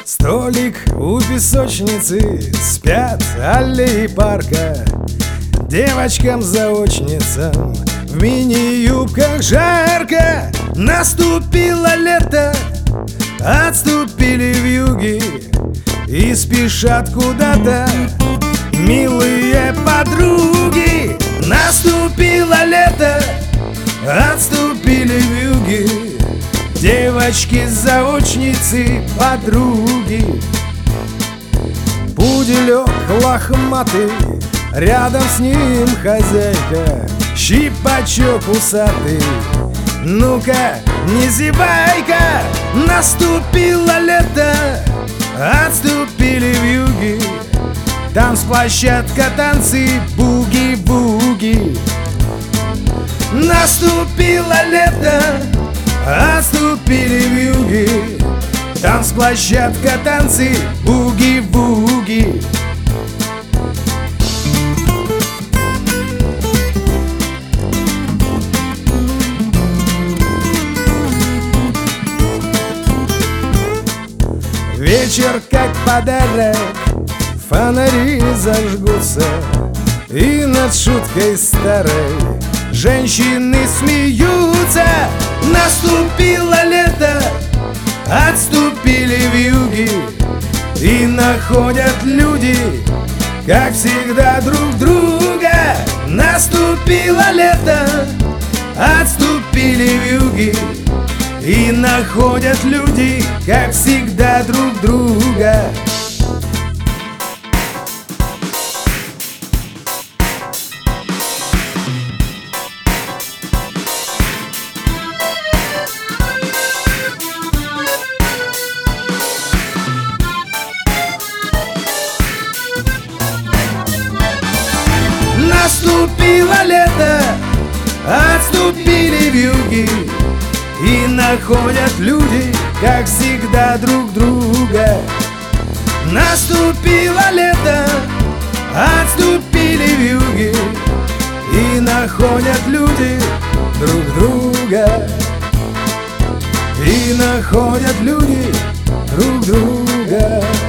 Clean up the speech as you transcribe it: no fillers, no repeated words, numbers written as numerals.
Столик у песочницы, спят аллеи парка. Девочкам-заочницам в мини-юбках жарко. Наступило лето, отступили вьюги и спешат куда-то милые подруги. Наступило лето, отступили вьюги, девочки-заочницы, подруги. Пуделек лохматый, рядом с ним хозяйка, щипачок усатый. Ну-ка, не зевай-ка, наступило лето, отступили вьюги, танцплощадка, танцы, буги-буги. Наступило лето, отступили вьюги, танцплощадка, танцы, буги-буги. Вечер как подарок, фонари зажгутся, и над шуткой старой женщины смеются. Наступило лето, отступили вьюги, и находят люди, как всегда, друг друга. Наступило лето, отступили вьюги, и находят люди, как всегда, друг друга. Наступило лето, отступили вьюги, и находят люди, как всегда, друг друга. Наступило лето, отступили вьюги, и находят люди друг друга. И находят люди друг друга.